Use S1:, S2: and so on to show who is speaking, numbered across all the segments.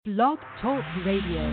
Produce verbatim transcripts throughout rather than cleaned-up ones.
S1: Blog Talk Radio.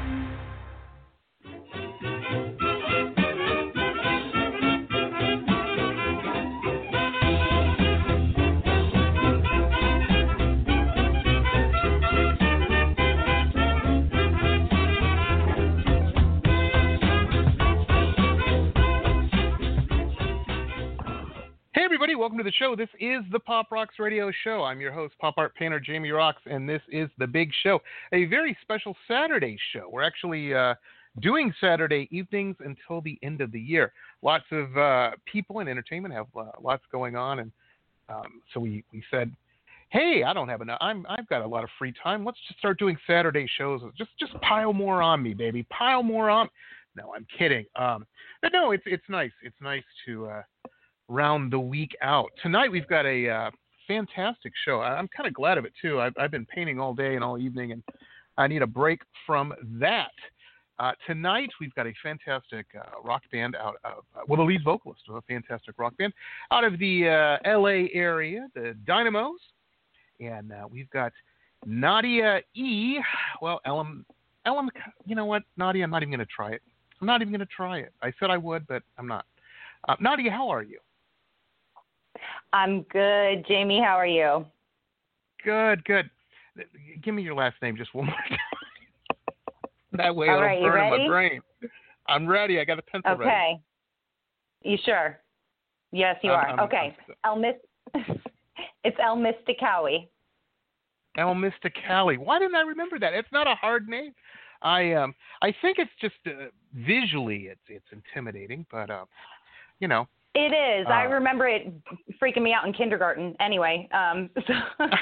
S2: Hey everybody, welcome to the show. This is the Pop Rocks Radio Show. I'm your host, pop art painter Jamie Rocks, and this is The Big Show, a very special Saturday show. We're actually uh, doing Saturday evenings until the end of the year. Lots of uh, people in entertainment have uh, lots going on, and um, so we, we said, hey, I don't have enough. I'm, I've got a lot of free time. Let's just start doing Saturday shows. Just just pile more on me, baby. Pile more on. No, I'm kidding. Um, but no, it's it's nice. It's nice to uh, round the week out. Tonight we've got a uh, fantastic show. I, I'm kind of glad of it too. I've, I've been painting all day and all evening, and I need a break from that. Uh, tonight we've got a fantastic uh, rock band out of, uh, well, the lead vocalist of a fantastic rock band out of the uh, L A area, the Dynamos, and uh, we've got Nadia E. Well, Ellen, Ellen, you know what, Nadia, I'm not even going to try it. I'm not even going to try it. I said I would, but I'm not. Uh, Nadia, how are you?
S3: I'm good. Jamie, how are you?
S2: Good, good. Give me your last name just one more time. That way
S3: All
S2: it'll
S3: right, you
S2: burn in
S3: ready?
S2: my brain. I'm ready. I got a pencil ready.
S3: Okay. You sure? Yes, you
S2: I'm-
S3: are.
S2: I'm-
S3: okay.
S2: I'm-
S3: El Mis- it's El Mysticawi.
S2: El Mysticali. Why didn't I remember that? It's not a hard name. I um I think it's just uh, visually it's it's intimidating, but uh, you know.
S3: It is. I
S2: Uh,
S3: remember it freaking me out in kindergarten. Anyway, um, so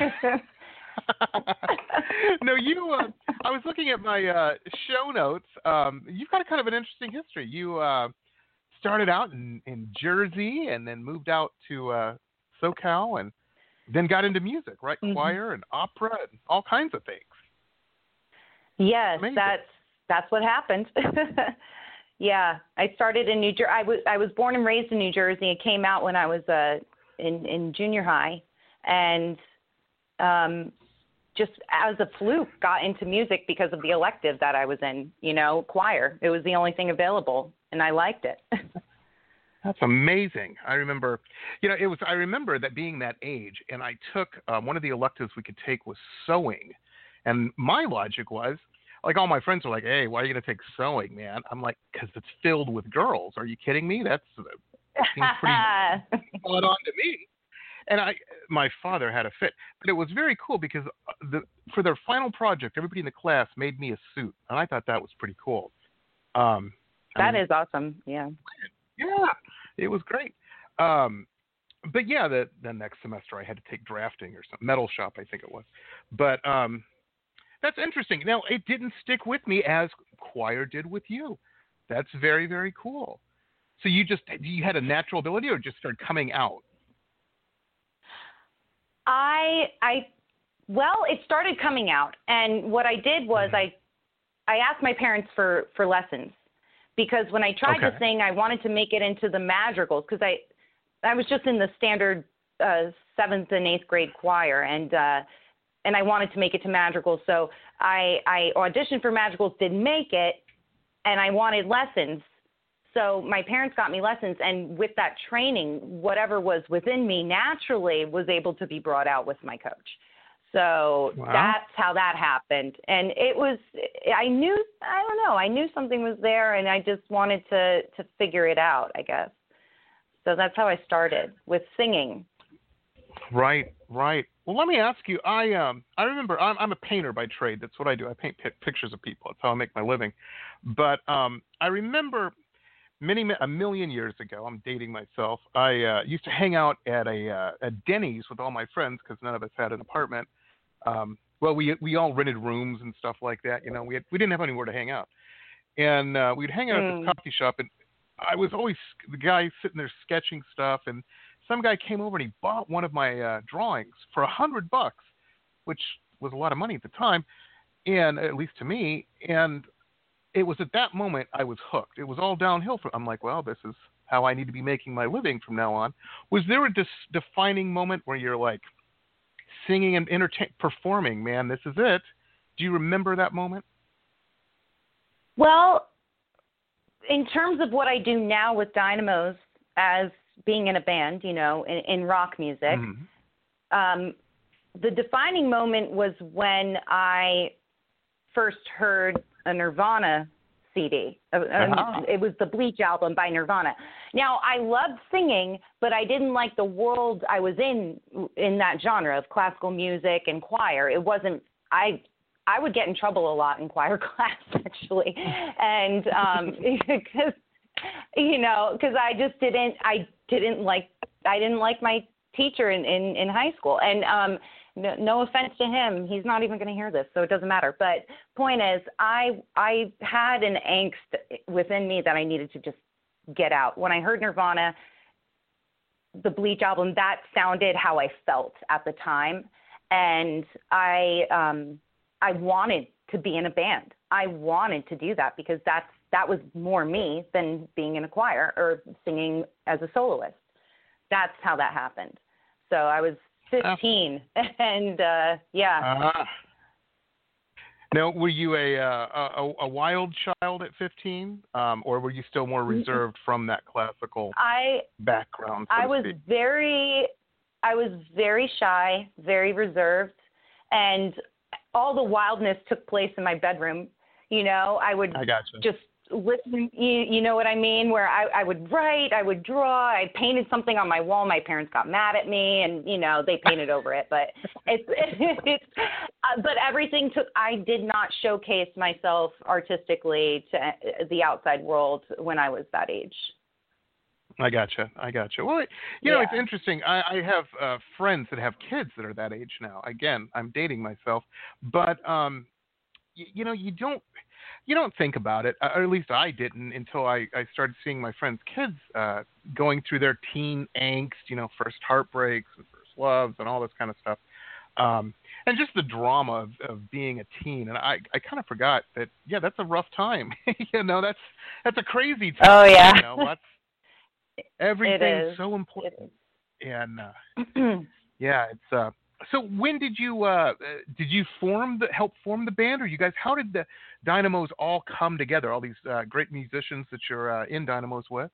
S2: no, you. Uh, I was looking at my uh, show notes. Um, you've got a kind of an interesting history. You uh, started out in, in Jersey and then moved out to uh, SoCal and then got into music, right?
S3: Mhm.
S2: Choir and opera and all kinds of things.
S3: yes,
S2: Amazing.
S3: that's that's what happened. Yeah, I started in New Jersey. I was I was born and raised in New Jersey. It came out when I was uh, in in junior high, and um, just as a fluke, got into music because of the elective that I was in. You know, choir. It was the only thing available, and I liked it.
S2: That's amazing. I remember, you know, it was. I remember that being that age, and I took um, one of the electives we could take was sewing, and my logic was, like, all my friends were like, "Hey, why are you gonna take sewing, man?" I'm like, "Because it's filled with girls. Are you kidding me? That's uh, seems pretty spot on to me." And I, my father had a fit, but it was very cool because the for their final project, everybody in the class made me a suit, and I thought that was pretty cool. Um, I
S3: That
S2: mean,
S3: is awesome. Yeah.
S2: yeah, it was great. Um, but yeah, the the next semester I had to take drafting or some metal shop, I think it was. But um, that's interesting. Now, it didn't stick with me as choir did with you. That's very, very cool. So you just you had a natural ability, or just started coming out?
S3: I I well, it started coming out, and what I did was
S2: Mhm.
S3: I I asked my parents for for lessons, because when I tried
S2: Okay.
S3: to sing, I wanted to make it into the madrigals, because I I was just in the standard uh, seventh and eighth grade choir, and uh, and I wanted to make it to madrigals. So I I auditioned for madrigals, didn't make it, and I wanted lessons. So my parents got me lessons, and with that training, whatever was within me naturally was able to be brought out with my coach. So
S2: Wow.
S3: that's how that happened. And it was, I knew, I don't know, I knew something was there, and I just wanted to, to figure it out, I guess. So that's how I started, with singing.
S2: Right, right. Well, let me ask you. I um, I remember I'm I'm a painter by trade. That's what I do. I paint pi- pictures of people. That's how I make my living. But um, I remember many a million years ago. I'm dating myself. I uh, used to hang out at a uh, at Denny's with all my friends because none of us had an apartment. Um, well, we we all rented rooms and stuff like that. You know, we had, we didn't have anywhere to hang out, and uh, we'd hang out at
S3: Mm.
S2: this coffee shop. And I was always the guy sitting there sketching stuff, and some guy came over and he bought one of my uh, drawings for a hundred bucks, which was a lot of money at the time, and at least to me. And it was at that moment I was hooked. It was all downhill. From I'm like, well, this is how I need to be making my living from now on. Was there a dis- defining moment where you're like singing and entertain, performing? Man, this is it. Do you remember that moment?
S3: Well, in terms of what I do now with Dynamos as being in a band, you know, in, in rock music, mm-hmm. um, the defining moment was when I first heard a Nirvana C D. Uh-huh. It was the Bleach album by Nirvana. Now, I loved singing, but I didn't like the world I was in, in that genre of classical music and choir. It wasn't, I I would get in trouble a lot in choir class, actually. And um, because, you know, because I just didn't, I didn't like, I didn't like my teacher in, in, in high school. And um, no, no offense to him, he's not even going to hear this, so it doesn't matter. But point is, I I had an angst within me that I needed to just get out. When I heard Nirvana, the Bleach album, that sounded how I felt at the time. And I um, I wanted to be in a band. I wanted to do that because that's that was more me than being in a choir or singing as a soloist. That's how that happened. So I was fifteen, uh, and uh, yeah.
S2: Uh-huh. Now, were you a, uh, a a wild child at fifteen, um, or were you still more reserved from that classical
S3: I,
S2: background? So
S3: I was
S2: speak?
S3: very, I was very shy, very reserved, and all the wildness took place in my bedroom. You know, I would
S2: I gotcha.
S3: just listen, you, you know what I mean, where I, I would write, I would draw, I painted something on my wall. My parents got mad at me and, you know, they painted over it, but it's, it's uh, but everything took, I did not showcase myself artistically to the outside world when I was that age.
S2: I gotcha. I gotcha. Well, you know, yeah. It's interesting. I, I have uh, friends that have kids that are that age now. Again, I'm dating myself, but, um, you, you know, you don't, You don't think about it, or at least I didn't until I, I started seeing my friends' kids uh, going through their teen angst, you know, first heartbreaks and first loves and all this kind of stuff. Um, and just the drama of, of being a teen. And I, I kind of forgot that, yeah, that's a rough time. you know, that's that's a crazy time.
S3: Oh, yeah.
S2: You know, that's, everything's so important. And, uh, yeah, it's... Uh, So when did you uh, did you form the help form the band, or you guys? How did the Dynamos all come together? All these uh, great musicians that you're uh, in Dynamos with.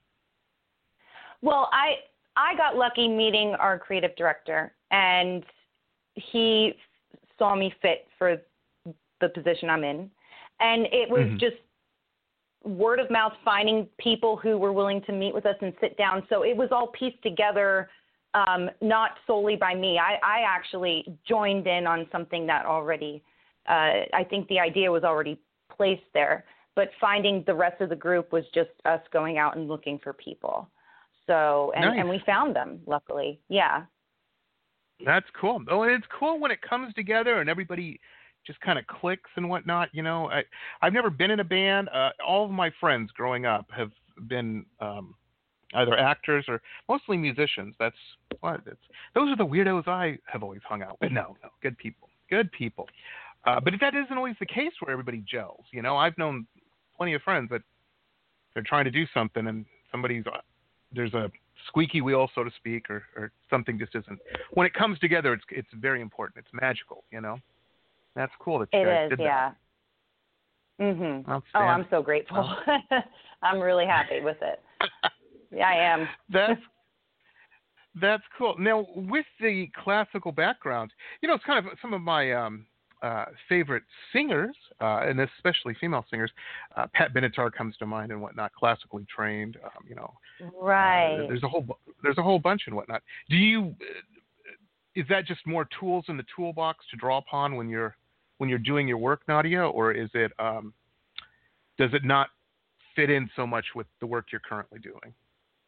S3: Well, I I got lucky meeting our creative director, and he saw me fit for the position I'm in, and it was mm-hmm. just word of mouth, finding people who were willing to meet with us and sit down. So it was all pieced together. Um, not solely by me. I, I actually joined in on something that already, uh, I think the idea was already placed there, but finding the rest of the group was just us going out and looking for people. So, and,
S2: nice.
S3: and we found them, luckily. Yeah.
S2: That's cool. Oh, and it's cool when it comes together and everybody just kind of clicks and whatnot. You know, I, I've never been in a band. Uh, all of my friends growing up have been, um, either actors or mostly musicians. That's what it's. Those are the weirdos I have always hung out with. No, no, good people, good people. Uh, but that isn't always the case where everybody gels. You know, I've known plenty of friends that they're trying to do something and somebody's there's a squeaky wheel, so to speak, or, or something just isn't. When it comes together, it's it's very important. It's magical. You know, that's cool that you
S3: it
S2: guys
S3: is,
S2: did
S3: yeah.
S2: that.
S3: Mhm. Oh, I'm so grateful. Oh. I'm really happy with it. Yeah, I am.
S2: That's that's cool. Now, with the classical background, you know, it's kind of some of my um, uh, favorite singers, uh, and especially female singers. Uh, Pat Benatar comes to mind and whatnot, classically trained. Um, you know,
S3: right.
S2: Uh, there's a whole there's a whole bunch and whatnot. Do you? Is that just more tools in the toolbox to draw upon when you're when you're doing your work, Nadia, or is it? Um, does it not fit in so much with the work you're currently doing?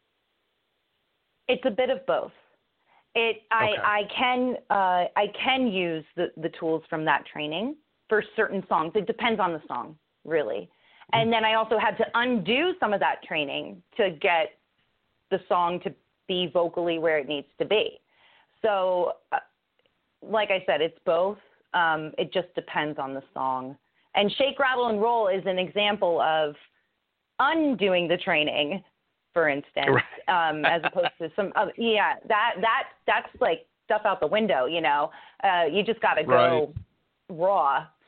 S3: It's a bit of both. It I
S2: okay.
S3: I can uh, I can use the, the tools from that training for certain songs. It depends on the song, really. Mm-hmm. And then I also had to undo some of that training to get the song to be vocally where it needs to be. So, uh, like I said, it's both. Um, it just depends on the song. And Shake, Rattle, and Roll is an example of undoing the training, for instance, right. um, as opposed to some other, yeah, that, that, that's like stuff out the window, you know, uh, you just got to go
S2: right.
S3: raw.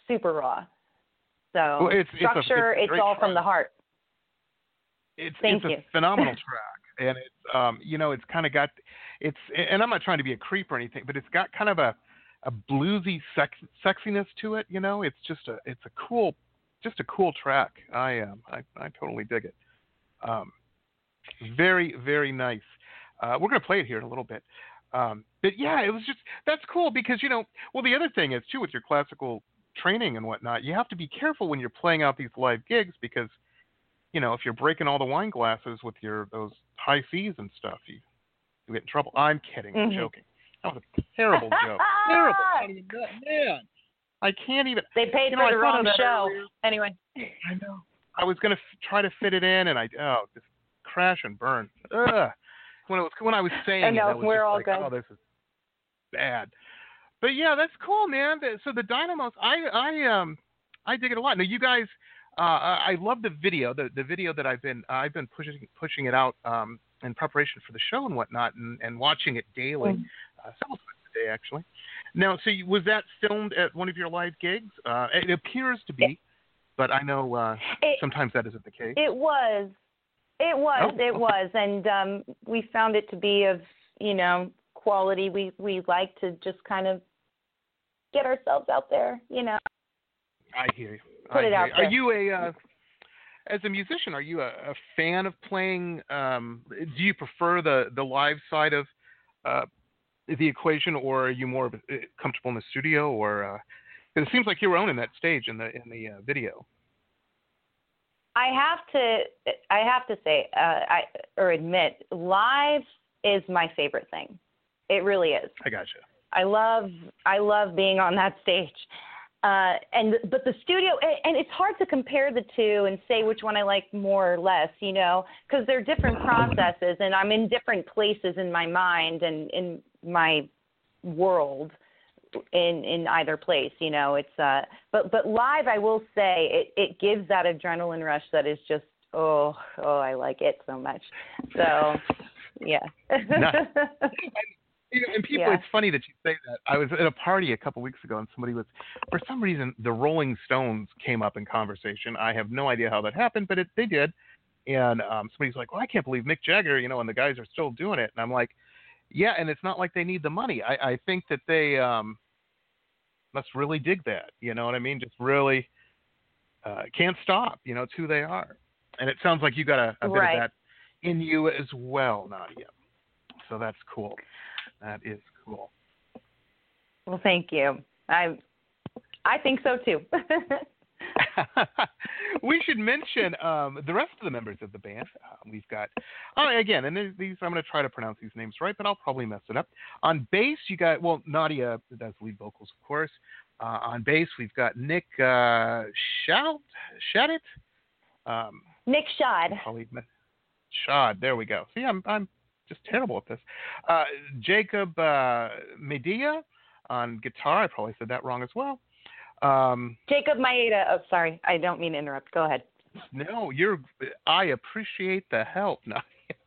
S3: super raw. So
S2: well, it's,
S3: structure,
S2: it's, a, it's,
S3: it's all
S2: track.
S3: from the heart.
S2: It's,
S3: Thank
S2: it's
S3: you.
S2: a phenomenal track, and it's um, you know, it's kind of got, it's, and I'm not trying to be a creep or anything, but it's got kind of a, a bluesy sex, sexiness to it. You know, it's just a, it's a cool, just a cool track. I um, I, I totally dig it. Um, very, very nice. Uh, we're gonna play it here in a little bit. Um, but yeah, it was just, that's cool because, you know, well, the other thing is too, with your classical training and whatnot, you have to be careful when you're playing out these live gigs because, you know, if you're breaking all the wine glasses with your, those high C's and stuff, you, you get in trouble. I'm kidding. I'm
S3: mm-hmm.
S2: joking. That was a terrible joke. Terrible. I can't even do it. Man, I can't even.
S3: They paid
S2: you
S3: for
S2: know,
S3: the wrong show.
S2: Earlier.
S3: Anyway.
S2: I know. I was going to f- try to fit it in and I, oh, just crash and burn. Ugh. When, it was, when I was saying
S3: I know,
S2: it, that was
S3: we're
S2: just
S3: all
S2: like,
S3: good.
S2: oh, this is bad. But yeah, that's cool, man. So the Dynamos, I I um I dig it a lot. Now you guys, uh, I love the video, the the video that I've been I've been pushing pushing it out um in preparation for the show and whatnot, and, and watching it daily, mm. uh, several times a day actually. Now, so you, was that filmed at one of your live gigs? Uh, it appears to be, it, but I know uh,
S3: it,
S2: sometimes that isn't the case.
S3: It was. It was,
S2: oh,
S3: it
S2: okay.
S3: was, and um, we found it to be of, you know, quality. We we like to just kind of get ourselves out there, you know.
S2: I hear you.
S3: Put
S2: I
S3: it
S2: hear
S3: out
S2: you.
S3: there.
S2: Are you a, uh, as a musician, are you a, a fan of playing? Um, do you prefer the, the live side of uh, the equation, or are you more comfortable in the studio? Or uh, it seems like you were owning that stage in the in the uh, video.
S3: I have to, I have to say, uh, I or admit, live is my favorite thing. It really is.
S2: I gotcha.
S3: I love, I love being on that stage, uh, and but the studio, and, and it's hard to compare the two and say which one I like more or less, you know, because they're different processes, and I'm in different places in my mind and in my world. in in either place, you know, it's uh but but live, I will say it it gives that adrenaline rush that is just oh oh I like it so much. So yeah.
S2: Nice. and, you know, and people,
S3: yeah.
S2: It's funny that you say that. I was at a party a couple weeks ago and somebody was, for some reason, the Rolling Stones came up in conversation. I have no idea how that happened, but it, they did. And um, somebody's like, well, I can't believe Mick Jagger, you know, and the guys are still doing it. And I'm like, yeah, and it's not like they need the money. I, I think that they um, must really dig that. You know what I mean? Just really uh, can't stop. You know, it's who they are. And it sounds like you got a, a bit
S3: right.
S2: of that in you as well, Nadia. So that's cool. That is cool.
S3: Well, thank you. I I think so too.
S2: We should mention um, the rest of the members of the band. Uh, we've got, uh, again, and these I'm going to try to pronounce these names right, but I'll probably mess it up. On bass, you got, well, Nadia does lead vocals, of course. Uh, on bass, we've got Nick uh, Shout, Shadit? Um,
S3: Nick Shad.
S2: Shad, there we go. See, I'm I'm just terrible at this. Uh, Jacob uh, Medea on guitar. I probably said that wrong as well. Um,
S3: Jacob Maeda. Oh, sorry. I don't mean to interrupt. Go ahead.
S2: No, you're. I appreciate the help. No.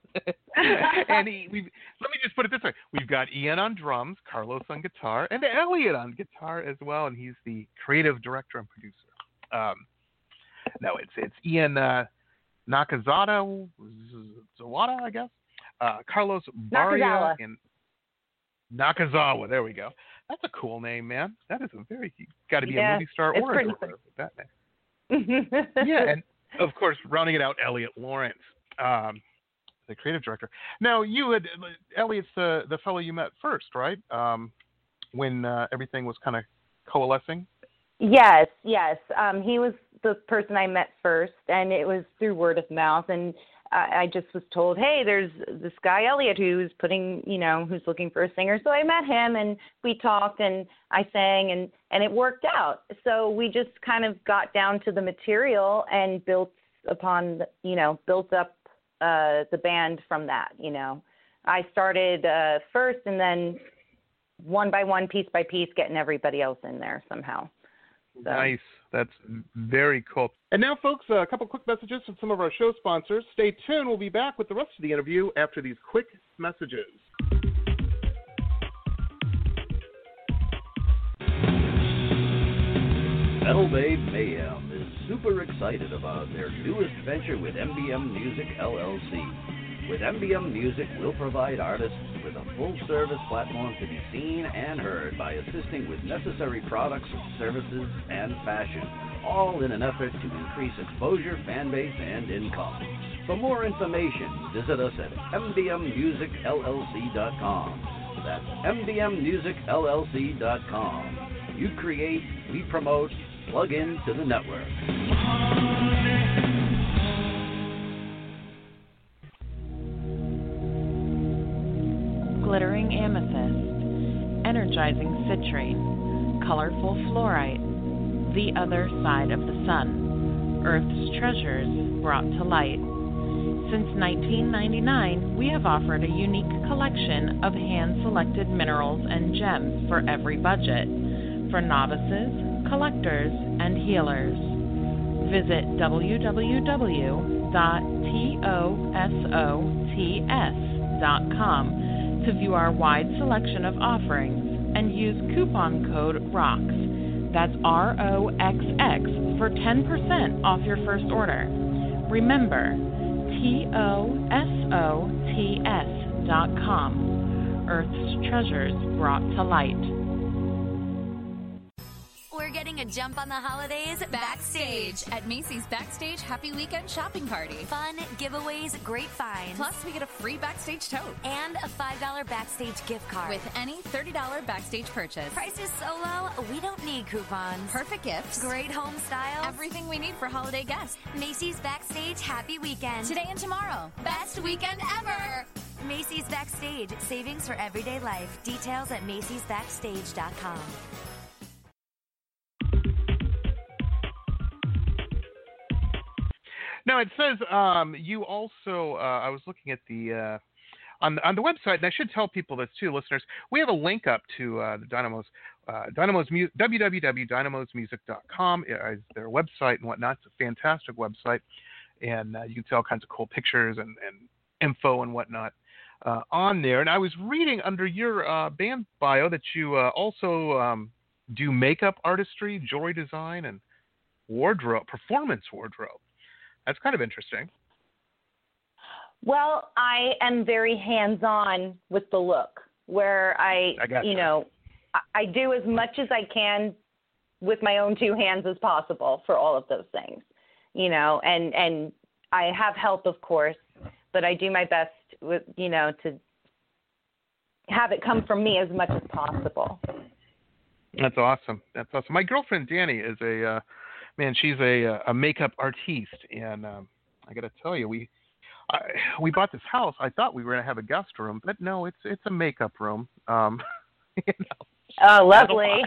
S2: and he, we, let me just put it this way: we've got Ian on drums, Carlos on guitar, and Elliot on guitar as well, and he's the creative director and producer. Um, no, it's it's Ian uh, Nakazada, Zawada, I guess. Uh, Carlos Baria and Nakazawa. There we go. That's a cool name, man. That is a very got to be
S3: yeah,
S2: a movie star or a with that name. Yeah, and of course, rounding it out, Elliot Lawrence, um, the creative director. Now, you had Elliot's the the fellow you met first, right? Um, when uh, everything was kind of coalescing.
S3: Yes, yes. Um, he was the person I met first, and it was through word of mouth. And I just was told, hey, there's this guy, Elliot, who's putting, you know, who's looking for a singer. So I met him and we talked and I sang and, and it worked out. So we just kind of got down to the material and built upon, the, you know, built up uh, the band from that, you know. I started uh, first and then one by one, piece by piece, getting everybody else in there somehow. So.
S2: Nice. That's very cool. And now, folks, a couple quick messages from some of our show sponsors. Stay tuned. We'll be back with the rest of the interview after these quick messages.
S4: L Babe Mayhem is super excited about their newest venture with M B M Music L L C. With M B M Music, we'll provide artists with a full-service platform to be seen and heard by assisting with necessary products, services, and fashion, all in an effort to increase exposure, fan base, and income. For more information, visit us at m b m music l l c dot com. That's m b m music l l c dot com. You create, we promote, plug into the network.
S5: Glittering amethyst, energizing citrine, colorful fluorite, the other side of the sun, Earth's treasures brought to light. Since nineteen ninety-nine, we have offered a unique collection of hand-selected minerals and gems for every budget, for novices, collectors, and healers. Visit w w w dot tosots dot com to view our wide selection of offerings and use coupon code ROXX, that's R O X X, for ten percent off your first order. Remember, T O S O T S dot com, Earth's treasures brought to light.
S6: We're getting a jump on the holidays backstage
S7: at Macy's Backstage Happy Weekend Shopping Party.
S6: Fun, giveaways, great finds.
S7: Plus, we get a free Backstage tote.
S6: And a five dollars Backstage gift card.
S7: With any thirty dollars Backstage purchase.
S6: Price is so low, we don't need coupons.
S7: Perfect gifts.
S6: Great home style.
S7: Everything we need for holiday guests.
S6: Macy's Backstage Happy Weekend.
S7: Today and tomorrow. Best weekend ever.
S6: Macy's Backstage. Savings for everyday life. Details at macys backstage dot com.
S2: Now it says um, you also. Uh, I was looking at the uh, on the, on the website, and I should tell people this too, listeners. We have a link up to uh, the Dynamos, uh, Dynamos mu- w w w dot dynamos music dot com is their website and whatnot. It's a fantastic website, and uh, you can see all kinds of cool pictures and, and info and whatnot uh, on there. And I was reading under your uh, band bio that you uh, also um, do makeup artistry, jewelry design, and wardrobe, performance wardrobe. That's kind of interesting.
S3: Well, I am very hands-on with the look, where I,
S2: I
S3: you
S2: you.
S3: know, I, I do as much as I can with my own two hands as possible for all of those things, you know, and, and I have help, of course, but I do my best with, you know, to have it come from me as much as possible.
S2: That's awesome. That's awesome. My girlfriend, Danny, is a, uh, man, she's a a makeup artiste, and um, I got to tell you, we I, we bought this house. I thought we were going to have a guest room, but no, it's it's a makeup room. Um, you know,
S3: oh, lovely.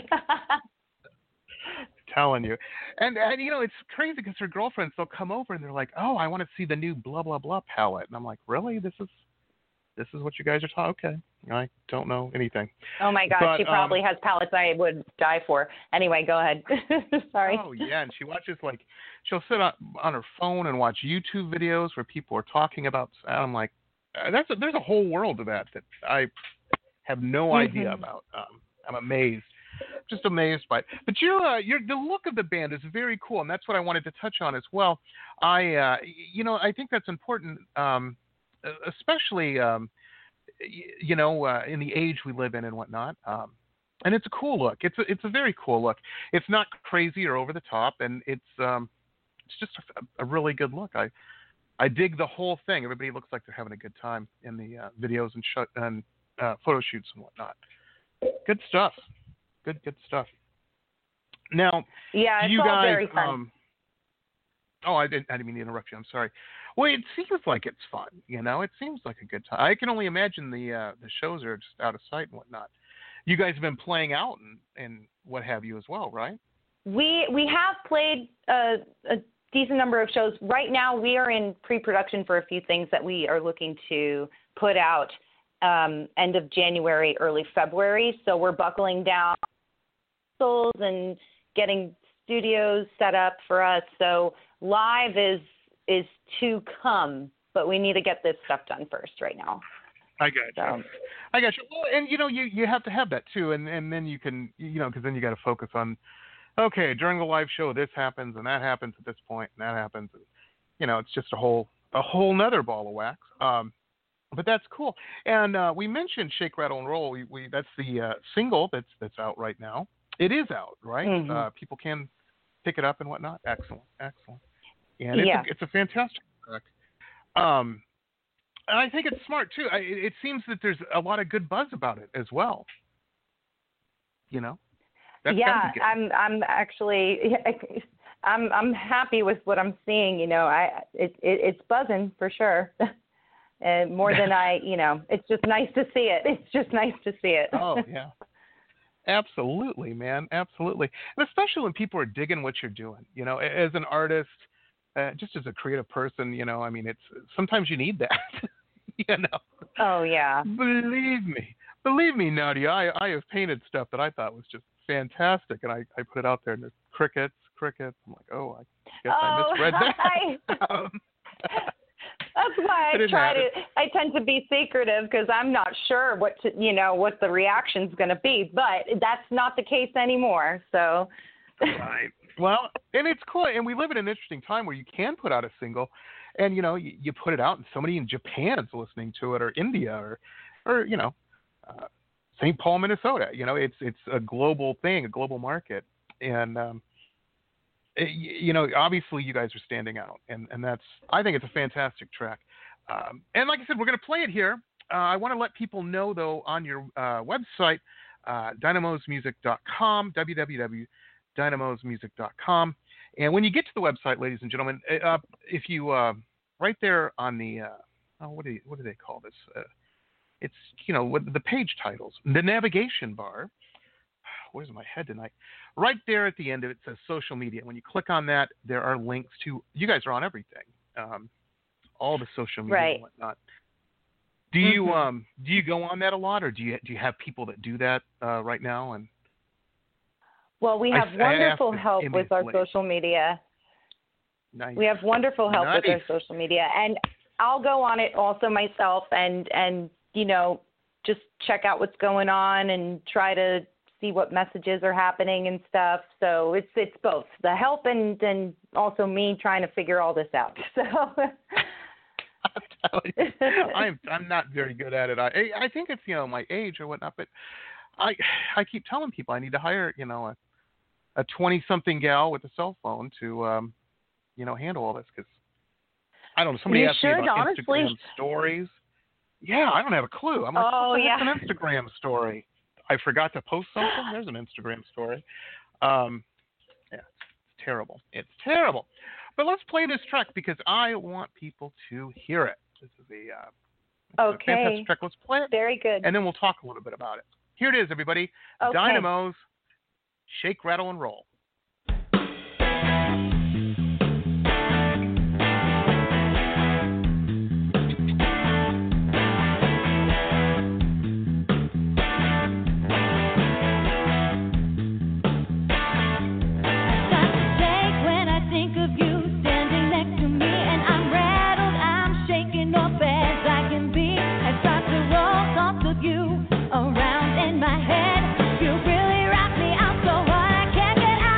S2: Telling you, and and you know, it's crazy because her girlfriends, they'll come over and they're like, "Oh, I want to see the new blah blah blah palette," and I'm like, "Really? This is this is what you guys are talking?" Okay, I don't know anything.
S3: Oh my gosh,
S2: but,
S3: she probably
S2: um,
S3: has palettes I would die for. Anyway, go ahead. Sorry.
S2: Oh yeah, and she watches like she'll sit on, on her phone and watch YouTube videos where people are talking about. I'm like, uh, that's a, there's a whole world of that that I have no
S3: Mm-hmm.
S2: idea about. Um, I'm amazed, just amazed by it. But your uh, your the look of the band is very cool, and that's what I wanted to touch on as well. I uh, you know I think that's important, um, especially. Um, you know, uh, in the age we live in and whatnot. Um, and it's a cool look. It's a, it's a very cool look. It's not crazy or over the top, and it's um, it's just a, a really good look. I I dig the whole thing. Everybody looks like they're having a good time in the uh, videos and sh- and uh, photo shoots and whatnot. Good stuff. Good good stuff. Now,
S3: yeah, it's
S2: you
S3: all
S2: guys,
S3: very fun.
S2: Um, oh, I didn't, I didn't mean to interrupt you. I'm sorry. Well, it seems like it's fun, you know. It seems like a good time. I can only imagine the uh, the shows are just out of sight and whatnot. You guys have been playing out and, and what have you as well, right?
S3: We we have played a, a decent number of shows. Right now, we are in pre-production for a few things that we are looking to put out um, end of January, early February. So we're buckling down and getting studios set up for us. So live is is to come, but we need to get this stuff done first right now.
S2: I got you.
S3: So.
S2: I got you. Well, and you know, you, you have to have that too, and, and then you can, you know, because then you got to focus on okay, during the live show, this happens and that happens at this point and that happens. And, you know, it's just a whole a whole nother ball of wax. Um, but that's cool. And uh, we mentioned Shake, Rattle, and Roll. We, we that's the uh, single that's that's out right now. It is out, right?
S3: Mm-hmm.
S2: Uh, people can pick it up and whatnot. Excellent, excellent. And it's,
S3: yeah.
S2: a, it's a fantastic track. Um, and I think it's smart too. I, it seems that there's a lot of good buzz about it as well. You know. That's
S3: yeah, I'm. I'm actually. I'm. I'm happy with what I'm seeing. You know, I. It. it it's buzzing for sure. And more than I. You know, it's just nice to see it. It's just nice to see it.
S2: Oh yeah. Absolutely, man. Absolutely. And especially when people are digging what you're doing, you know, as an artist, uh, just as a creative person, you know, I mean, it's sometimes you need that, you know.
S3: Oh, yeah.
S2: Believe me. Believe me, Nadia, I, I have painted stuff that I thought was just fantastic, and I, I put it out there, and there's crickets, crickets. I'm like, oh, I guess
S3: oh,
S2: I misread that.
S3: I... That's why I try to. I tend to be secretive because I'm not sure what to, you know, what the reaction's going to be. But that's not the case anymore. So.
S2: Right. Well, and it's cool, and we live in an interesting time where you can put out a single, and you know, you, you put it out, and somebody in Japan's listening to it, or India, or, or you know, uh, Saint Paul, Minnesota. You know, it's it's a global thing, a global market, and. Um, You know, obviously you guys are standing out, and, and that's, I think it's a fantastic track. Um, and like I said, we're going to play it here. Uh, I want to let people know, though, on your uh, website, uh, dynamos music dot com, w w w dot dynamos music dot com. And when you get to the website, ladies and gentlemen, uh, if you, uh, right there on the, uh, oh, what do you, what do they call this? Uh, it's, you know, what the page titles, the navigation bar. Where's my head tonight? Right there at the end of it says social media. When you click on that, there are links to, you guys are on everything, um, all the social media
S3: right.
S2: and whatnot. Do you
S3: mm-hmm.
S2: um do you go on that a lot, or do you do you have people that do that uh, right now? And
S3: well, we have
S2: I,
S3: wonderful
S2: I
S3: help with our
S2: link.
S3: social media.
S2: Nice.
S3: We have wonderful help
S2: nice.
S3: with our social media, and I'll go on it also myself, and and you know, just check out what's going on and try to see what messages are happening and stuff. So it's it's both the help and and also me trying to figure all this out. So
S2: I'm I'm not very good at it. I I think it's, you know, my age or whatnot, but I I keep telling people I need to hire, you know, a a twenty something gal with a cell phone to um you know, handle all this, because I don't know, somebody
S3: you
S2: asked
S3: should,
S2: me about
S3: honestly.
S2: Instagram stories. Yeah, I don't have a clue. I'm like,
S3: oh,
S2: what the
S3: yeah.
S2: heck's an Instagram story? I forgot to post something. There's an Instagram story. Um, yeah, it's terrible. It's terrible. But let's play this track because I want people to hear it. This is a, uh,
S3: okay.
S2: a fantastic track. Let's play it.
S3: Very good.
S2: And then we'll talk a little bit about it. Here it is, everybody.
S3: Okay.
S2: Dynamos, Shake, Rattle, and Roll.
S8: Around in my head, you really rock me out, so I can't get out.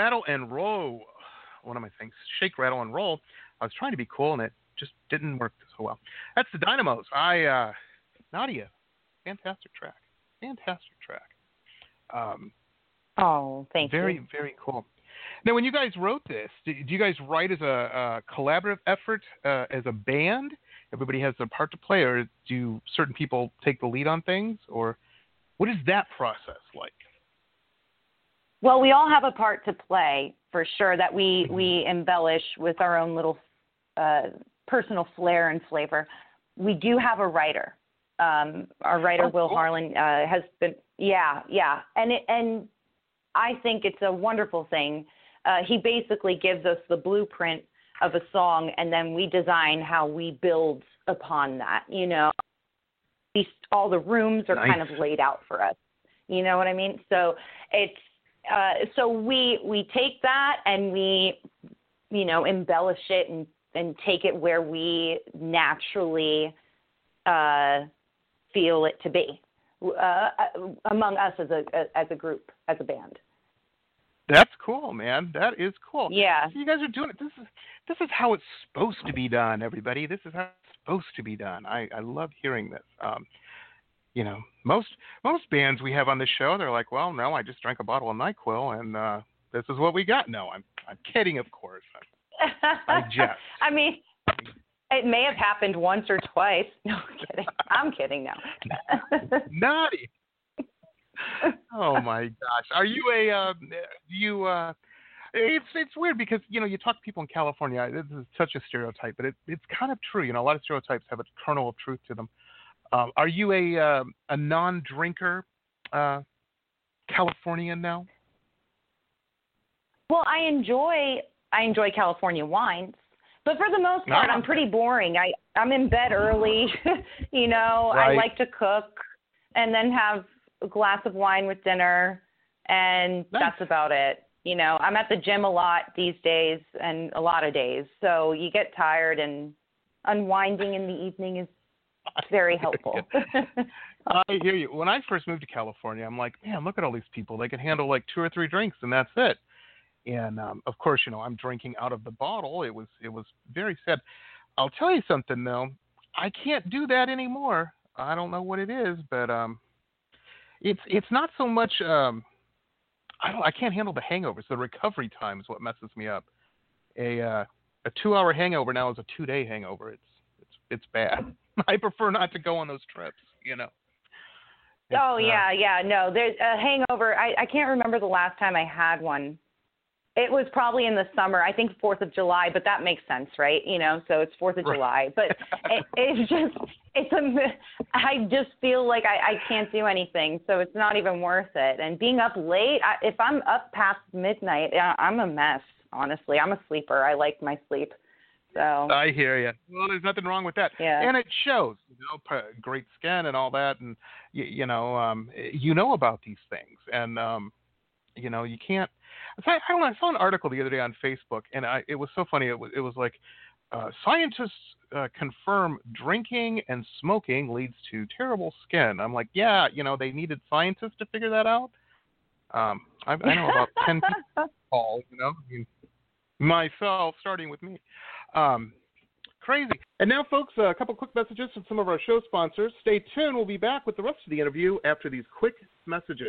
S2: rattle, and roll. One of my things. Shake, rattle, and roll. I was trying to be cool, and it just didn't work so well. That's the Dynamos. I, uh, Nadia, fantastic track. Fantastic track. Um,
S3: oh, thank
S2: very,
S3: you.
S2: Very, very cool. Now, when you guys wrote this, do, do you guys write as a, a collaborative effort, uh, as a band? Everybody has their part to play, or do certain people take the lead on things, or what is that process like?
S3: Well, we all have a part to play, for sure, that we, we embellish with our own little uh, personal flair and flavor. We do have a writer. Um, our writer, oh, Will cool. Harlan, uh, has been, yeah, yeah. And, it, and I think it's a wonderful thing. Uh, he basically gives us the blueprint of a song, and then we design how we build upon that, you know. All the rooms are nice. Kind of laid out for us. You know what I mean? So it's, uh, so we, we take that and we, you know, embellish it and, and take it where we naturally, uh, feel it to be, uh, among us as a, as a group, as a band.
S2: That's cool, man. That is cool.
S3: Yeah.
S2: So you guys are doing it. This is, this is how it's supposed to be done, everybody. This is how it's supposed to be done. I, I love hearing this. Um, you know, most most bands we have on this show, they're like, well, no, I just drank a bottle of NyQuil, and uh, this is what we got. No, I'm I'm kidding, of course. I, I jest.
S3: I mean, it may have happened once or twice. No, I'm kidding. I'm kidding now.
S2: Naughty. Oh my gosh. Are you a uh, you? Uh, it's it's weird because you know you talk to people in California. This is such a stereotype, but it, it's kind of true. You know, a lot of stereotypes have a kernel of truth to them. Um, are you a uh, a non-drinker uh, Californian now?
S3: Well, I enjoy I enjoy California wines, but for the most part,
S2: ah.
S3: I'm pretty boring. I I'm in bed early. you know,
S2: right.
S3: I like to cook and then have a glass of wine with dinner, and
S2: nice.
S3: That's about it. You know, I'm at the gym a lot these days and a lot of days, so you get tired, and unwinding in the evening is very helpful.
S2: I hear you. When I first moved to California, I'm like, man, look at all these people. They can handle like two or three drinks, and that's it. And um, of course, you know, I'm drinking out of the bottle. It was it was very sad. I'll tell you something though. I can't do that anymore. I don't know what it is, but um, it's it's not so much. Um, I don't. I can't handle the hangovers. The recovery time is what messes me up. A uh, a two-hour hangover now is a two-day hangover. It's it's it's bad. I prefer not to go on those trips. You know. It's,
S3: oh yeah,
S2: uh,
S3: yeah. No, there's a hangover. I, I can't remember the last time I had one. It was probably in the summer. I think Fourth of July, but that makes sense, right? You know, so it's Fourth of
S2: right.
S3: July. But it, it's just, it's a. I just feel like I, I can't do anything, so it's not even worth it. And being up late, I, if I'm up past midnight, I'm a mess. Honestly, I'm a sleeper. I like my sleep. So
S2: I hear you. Well, there's nothing wrong with that.
S3: Yeah.
S2: And it shows, you know, great skin and all that, and you, you know, um, you know about these things, and um, you know, you can't. I, I don't know. I saw an article the other day on Facebook, and I, it was so funny. It was, it was like uh, scientists uh, confirm drinking and smoking leads to terrible skin. I'm like, yeah, you know, they needed scientists to figure that out. Um, I, I know about ten people, all, you know, I mean, myself, starting with me. Um, crazy. And now, folks, a couple quick messages from some of our show sponsors. Stay tuned. We'll be back with the rest of the interview after these quick messages.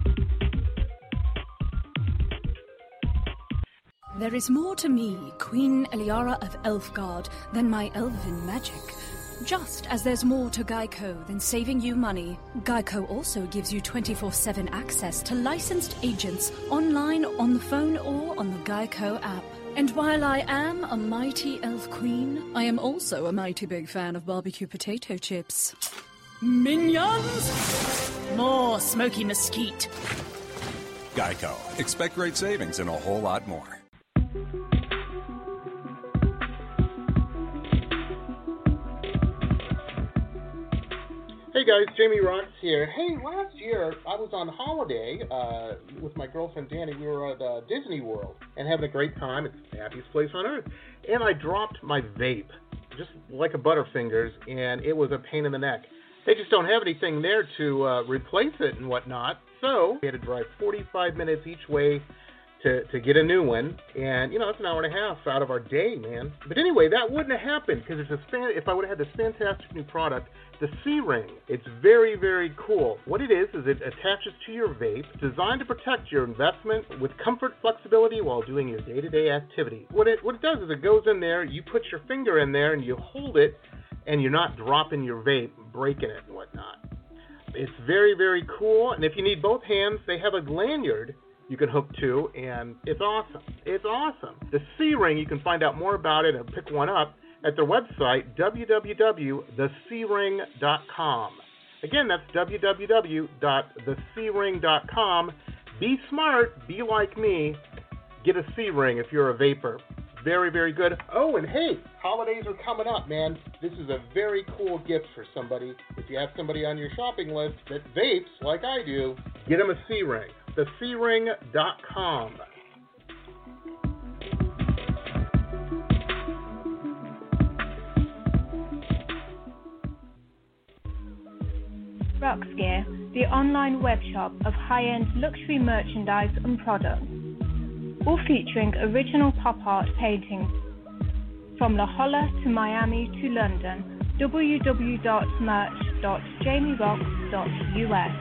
S8: There is more to me, Queen Eliara of Elfgard, than my elven magic. Just as there's more to Geico than saving you money, Geico also gives you twenty-four seven access to licensed agents online, on the phone, or on the Geico app. And while I am a mighty elf queen, I am also a mighty big fan of barbecue potato chips. Minions! More smoky mesquite.
S9: Geico. Expect great savings and a whole lot more.
S2: Hey guys, Jamie Rocks here. Hey, last year I was on holiday uh, with my girlfriend Danny. We were at uh, Disney World and having a great time. It's the happiest place on earth. And I dropped my vape, just like a Butterfingers, and it was a pain in the neck. They just don't have anything there to uh, replace it and whatnot. So we had to drive forty-five minutes each way to, to get a new one. And, you know, it's an hour and a half out of our day, man. But anyway, that wouldn't have happened because it's a fan, if I would have had this fantastic new product, the C-Ring. It's very, very cool. What it is, is it attaches to your vape, designed to protect your investment with comfort, flexibility while doing your day-to-day activity. What it, what it does is it goes in there, you put your finger in there and you hold it, and you're not dropping your vape, breaking it and whatnot. It's very, very cool. And if you need both hands, they have a lanyard you can hook to, and it's awesome. It's awesome. The C-Ring, you can find out more about it and pick one up at their website, w w w dot the c ring dot com. Again, that's w w w dot the c ring dot com. Be smart. Be like me. Get a C-Ring if you're a vapor. Very, very good. Oh, and hey, holidays are coming up, man. This is a very cool gift for somebody. If you have somebody on your shopping list that vapes like I do, get them a C-Ring. the c ring dot com.
S10: Roxgear, the online webshop of high-end luxury merchandise and products, all featuring original pop art paintings from La Jolla to Miami to London. w w w dot merch dot jamie rocks dot u s.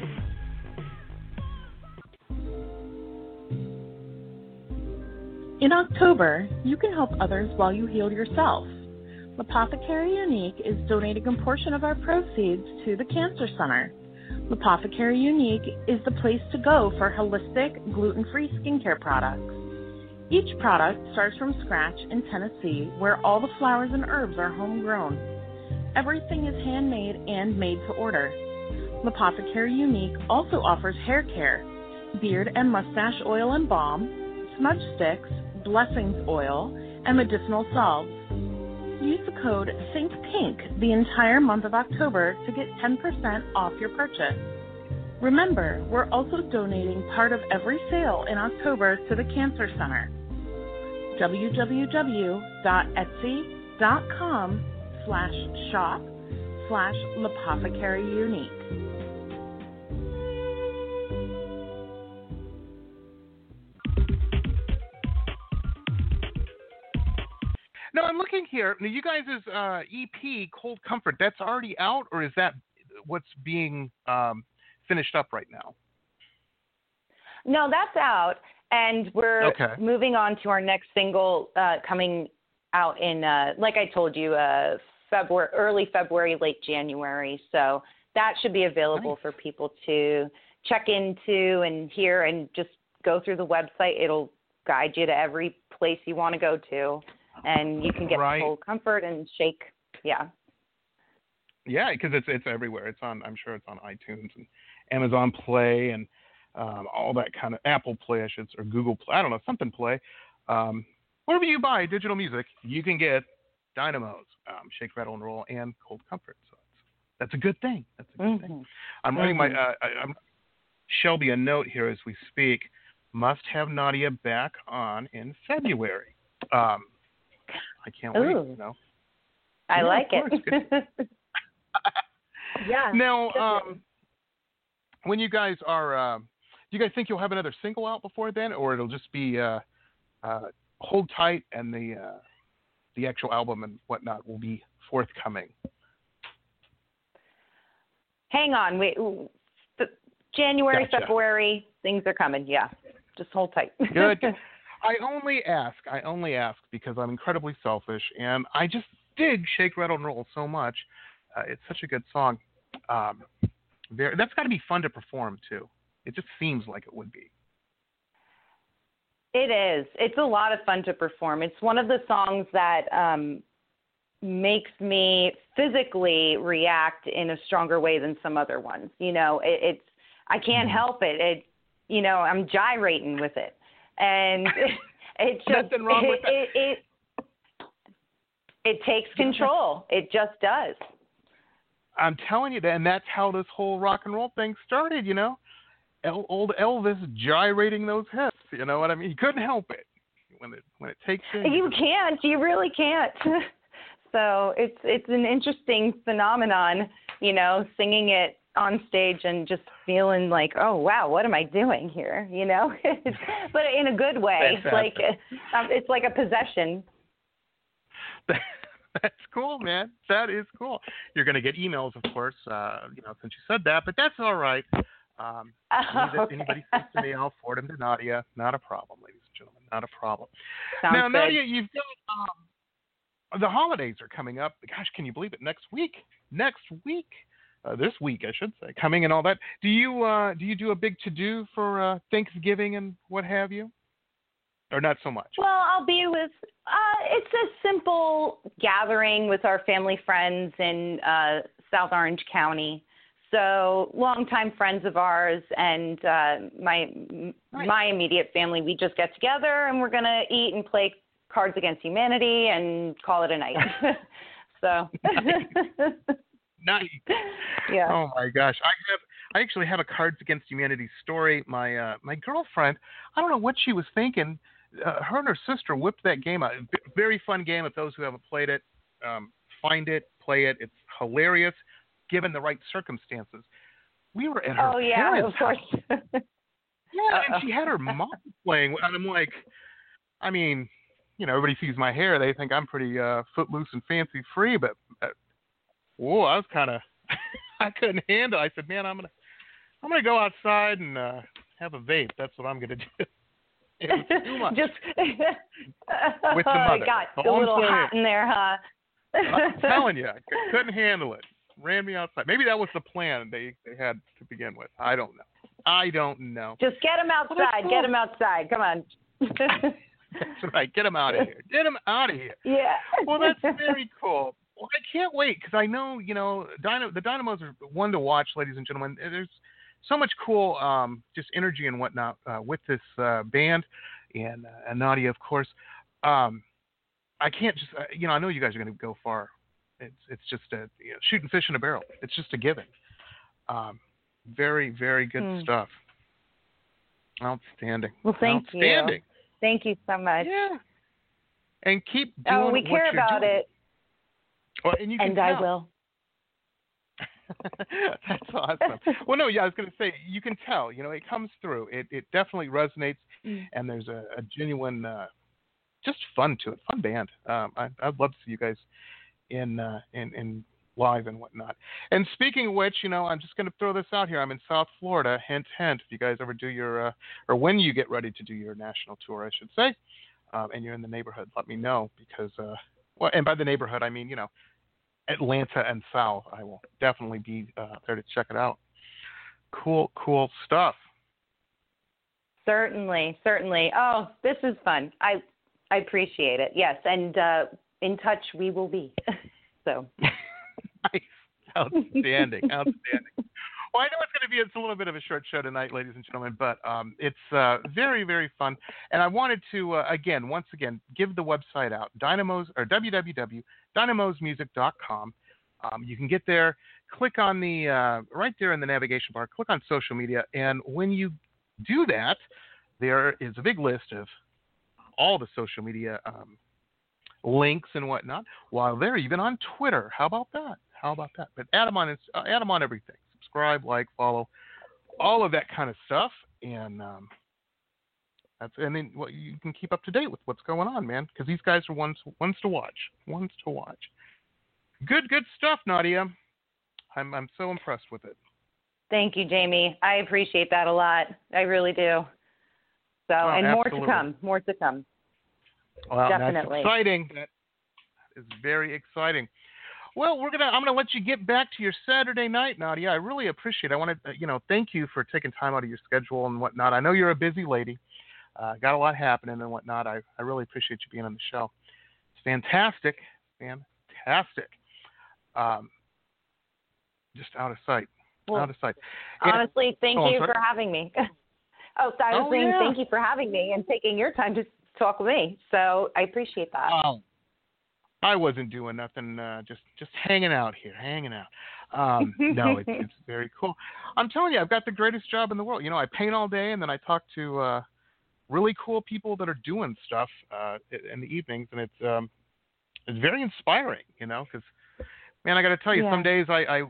S5: In October, you can help others while you heal yourself. Apothecary Unique is donating a portion of our proceeds to the Cancer Center. Apothecary Unique is the place to go for holistic, gluten-free skincare products. Each product starts from scratch in Tennessee, where all the flowers and herbs are homegrown. Everything is handmade and made to order. Apothecary Unique also offers hair care, beard and mustache oil and balm, smudge sticks, blessings oil, and medicinal salves. Use the code ThinkPink the entire month of October to get ten percent off your purchase. Remember, we're also donating part of every sale in October to the Cancer Center. w w w dot etsy dot com slash shop slash Apothecary Unique.
S2: Now, I'm looking here. Now, you guys' uh, E P, Cold Comfort, that's already out, or is that what's being um, finished up right now?
S3: No, that's out, and we're
S2: okay.
S3: moving on to our next single uh, coming out in, uh, like I told you, uh, February, early February, late January. So that should be available nice. for people to check into and hear, and just go through the website. It'll guide you to every place you want to go to. And you can get
S2: right.
S3: Cold Comfort and Shake, yeah.
S2: Yeah, because it's it's everywhere. It's on. I'm sure it's on iTunes and Amazon Play and um, all that kind of Apple Play, I should, or Google Play. I don't know, something Play. Um, wherever you buy digital music, you can get Dynamos, um, Shake, Rattle, and Roll, and Cold Comfort. So it's, that's a good thing. That's a good mm-hmm. thing. I'm mm-hmm. writing my. Uh, I, I'm Shelby a note here as we speak. Must have Nadia back on in February. Um, I can't
S3: Ooh.
S2: wait. You know.
S3: I
S2: yeah,
S3: like it. yeah.
S2: Now, um, when you guys are, uh, do you guys think you'll have another single out before then, or it'll just be uh, uh, Hold Tight and the uh, the actual album and whatnot will be forthcoming?
S3: Hang on, wait. January,
S2: gotcha.
S3: February, things are coming. Yeah, just hold tight.
S2: Good. I only ask, I only ask because I'm incredibly selfish, and I just dig Shake, Rattle, and Roll so much. Uh, it's such a good song. Um, there, that's got to be fun to perform, too. It just seems like it would be.
S3: It is. It's a lot of fun to perform. It's one of the songs that um, makes me physically react in a stronger way than some other ones. You know, it, it's I can't
S2: mm-hmm.
S3: help it. It, you know, I'm gyrating with it. And it just
S2: Nothing wrong
S3: it,
S2: with that.
S3: It, it, it takes control. It just does.
S2: I'm telling you that, and that's how this whole rock and roll thing started. You know, El, old Elvis gyrating those hips. You know what I mean? He couldn't help it when it when it takes in.
S3: You can't. You really can't. So it's it's an interesting phenomenon. You know, singing it on stage and just feeling like, oh wow, what am I doing here? You know, but in a good way. It's like um, it's like a possession.
S2: That's cool, man. That is cool. You're going to get emails, of course, uh, you know, since you said that, but that's all right. Um,
S3: oh, okay.
S2: Anybody sends to me, I'll forward them to Nadia. Not a problem, ladies and gentlemen. Not a problem.
S3: Sounds
S2: now,
S3: good.
S2: Nadia, you've got um, the holidays are coming up. Gosh, can you believe it? Next week. Next week. Uh, this week, I should say. Coming and all that. Do you uh, do you do a big to-do for uh, Thanksgiving and what have you? Or not so much?
S3: Well, I'll be with, uh, it's a simple gathering with our family friends in uh, South Orange County. So longtime friends of ours and uh, my
S2: nice.
S3: my immediate family, we just get together and we're going to eat and play Cards Against Humanity and call it a night. so.
S2: Nice. Nice.
S3: Yeah.
S2: Oh my gosh, I have. I actually have a Cards Against Humanity story. My uh, my girlfriend, I don't know what she was thinking. Uh, her and her sister whipped that game out. Very fun game. If those who haven't played it, um, find it, play it. It's hilarious, given the right circumstances. We were at her
S3: oh, yeah,
S2: parents'
S3: of course.
S2: house. Yeah, and she had her mom playing, and I'm like, I mean, you know, everybody sees my hair, they think I'm pretty uh, footloose and fancy free, but uh, whoa, I was kind of, I couldn't handle it. I said, man, I'm gonna, I'm gonna go outside and uh, have a vape. That's what I'm gonna do. It was too much.
S3: Just
S2: with the
S3: oh,
S2: mother.
S3: it got
S2: The
S3: a little
S2: saying.
S3: hot in there, huh?
S2: I'm telling you, I couldn't handle it. Ran me outside. Maybe that was the plan they, they had to begin with. I don't know. I don't know.
S3: Just get him outside.
S2: Well, cool.
S3: Get him outside. Come on.
S2: That's right. Get him out of here. Get him out of here.
S3: Yeah.
S2: Well, that's very cool. Well, I can't wait because I know, you know, Dyna- the Dynamos are one to watch, ladies and gentlemen. There's so much cool um, just energy and whatnot uh, with this uh, band and, uh, and Nadia, of course. Um, I can't just, uh, you know, I know you guys are going to go far. It's it's just a you know, shooting fish in a barrel. It's just a given. Um, very, very good mm. stuff. Outstanding.
S3: Well, thank
S2: Outstanding.
S3: you. Thank you so much.
S2: Yeah. And keep doing
S3: oh, we
S2: what
S3: care
S2: you're
S3: about
S2: doing.
S3: it.
S2: Well, and you can
S3: and
S2: tell.
S3: I will.
S2: That's awesome. Well, no, yeah, I was going to say, you can tell, you know, it comes through. It it definitely resonates, mm. and there's a, a genuine, uh, just fun to it. Fun band. Um, I, I'd love to see you guys in, uh, in, in live and whatnot. And speaking of which, you know, I'm just going to throw this out here. I'm in South Florida. Hint, hint, if you guys ever do your, uh, or when you get ready to do your national tour, I should say, um, and you're in the neighborhood, let me know because, uh, well, and by the neighborhood, I mean, you know, Atlanta and South. I will definitely be uh, there to check it out. Cool, cool stuff.
S3: Certainly, certainly. Oh, this is fun. I I appreciate it. Yes, and uh, in touch we will be. So.
S2: Nice. Outstanding. Outstanding. Well, I know it's going to be it's a little bit of a short show tonight, ladies and gentlemen, but um, it's uh, very, very fun. And I wanted to, uh, again, once again, give the website out, Dynamos, or w w w dot dynamos music dot com. Um, you can get there, click on the, uh, right there in the navigation bar, click on social media, and when you do that, there is a big list of all the social media um, links and whatnot. While there, even on Twitter. How about that? How about that? But add them on, uh, add them on everything. Subscribe, like, follow, all of that kind of stuff, and um, that's and then well, you can keep up to date with what's going on, man. Because these guys are ones ones to watch, ones to watch. Good, good stuff, Nadia. I'm I'm so impressed with it.
S3: Thank you, Jamie. I appreciate that a lot. I really do. So,
S2: oh,
S3: and
S2: absolutely.
S3: more to come. More to come.
S2: Well,
S3: definitely.
S2: That's exciting. That is very exciting. Well, we're gonna. I'm gonna let you get back to your Saturday night, Nadia. I really appreciate it. I want to, you know, thank you for taking time out of your schedule and whatnot. I know you're a busy lady. Uh, got a lot happening and whatnot. I, I really appreciate you being on the show. It's fantastic, fantastic. Um, just out of sight,
S3: well,
S2: out of sight.
S3: Honestly, and, thank
S2: oh,
S3: you for having me. oh, so I was
S2: oh,
S3: saying
S2: yeah.
S3: thank you for having me and taking your time to talk with me. So I appreciate that.
S2: Oh. I wasn't doing nothing, uh, just just hanging out here, hanging out. Um, no, it's, it's very cool. I'm telling you, I've got the greatest job in the world. You know, I paint all day, and then I talk to uh, really cool people that are doing stuff uh, in the evenings, and it's um, it's very inspiring. You know, because man, I got to tell you,
S3: yeah.
S2: some days I, I, I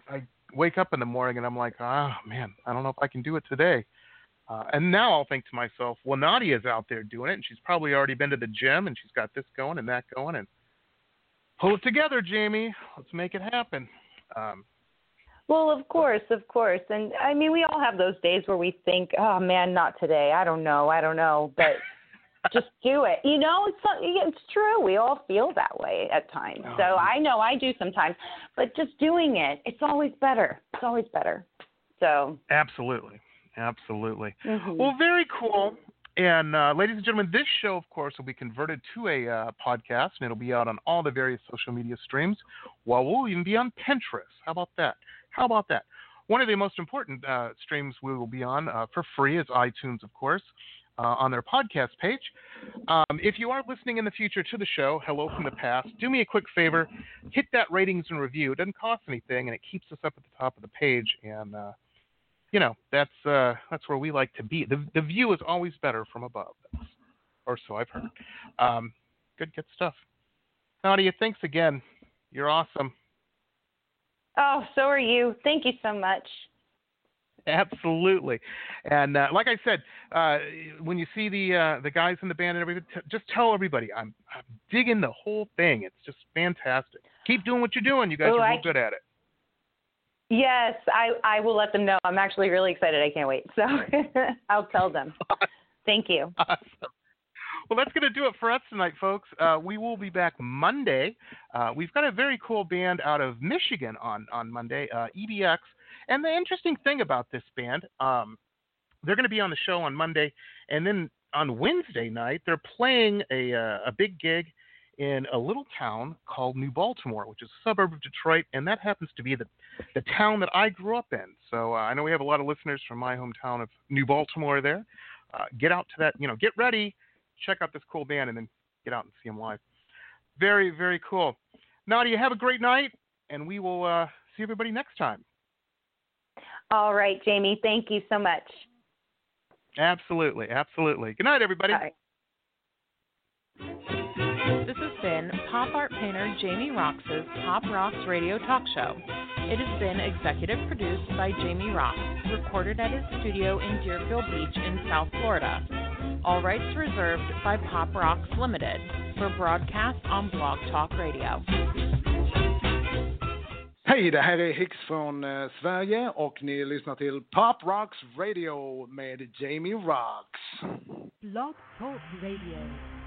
S2: wake up in the morning and I'm like, oh, man, I don't know if I can do it today. Uh, and now I'll think to myself, well, Nadia's out there doing it, and she's probably already been to the gym, and she's got this going and that going, and pull it together, Jamie. Let's make it happen. Um,
S3: well, of course, of course. And, I mean, we all have those days where we think, oh, man, not today. I don't know. I don't know. But just do it. You know, it's it's true. We all feel that way at times. Oh, so I know I do sometimes. But just doing it, it's always better. It's always better. So
S2: Absolutely. Absolutely.
S3: Mm-hmm.
S2: Well, very cool. And uh, ladies and gentlemen, this show, of course, will be converted to a uh, podcast, and it'll be out on all the various social media streams. Well, we'll even be on Pinterest. How about that? How about that? One of the most important uh, streams we will be on uh, for free is iTunes, of course, uh, on their podcast page. Um, if you are listening in the future to the show, hello from the past, do me a quick favor, hit that ratings and review. It doesn't cost anything, and it keeps us up at the top of the page, and uh, you know, that's uh, that's where we like to be. The the view is always better from above, that's, or so I've heard. Um, good, good stuff. Nadia, thanks again. You're awesome.
S3: Oh, so are you. Thank you so much.
S2: Absolutely. And uh, like I said, uh, when you see the uh, the guys in the band and everything, t- just tell everybody I'm, I'm digging the whole thing. It's just fantastic. Keep doing what you're doing. You guys
S3: Ooh,
S2: are real
S3: I...
S2: good at it.
S3: Yes, I, I will let them know. I'm actually really excited. I can't wait. So I'll tell them. Thank you.
S2: Awesome. Well, that's going to do it for us tonight, folks. Uh, we will be back Monday. Uh, we've got a very cool band out of Michigan on, on Monday, uh, E B X. And the interesting thing about this band, um, they're going to be on the show on Monday. And then on Wednesday night, they're playing a, uh, a big gig in a little town called New Baltimore, which is a suburb of Detroit, and that happens to be the, the town that I grew up in. So uh, I know we have a lot of listeners from my hometown of New Baltimore there. Uh, get out to that, you know, get ready, check out this cool band, and then get out and see them live. Very, very cool. Nadia, have a great night, and we will uh, see everybody next time.
S3: All right, Jamie. Thank you so much.
S2: Absolutely, absolutely. Good night, everybody.
S3: Bye.
S5: This has been pop art painter Jamie Roxx's Pop Rocks Radio Talk Show. It has been executive produced by Jamie Roxx, recorded at his studio in Deerfield Beach in South Florida. All rights reserved by Pop Rocks Limited for broadcast on Blog Talk Radio.
S11: Hej, det här är Hicks från uh, Sverige och ni lyssnar till Pop Rocks Radio med Jamie Roxx.
S1: Blog Talk Radio.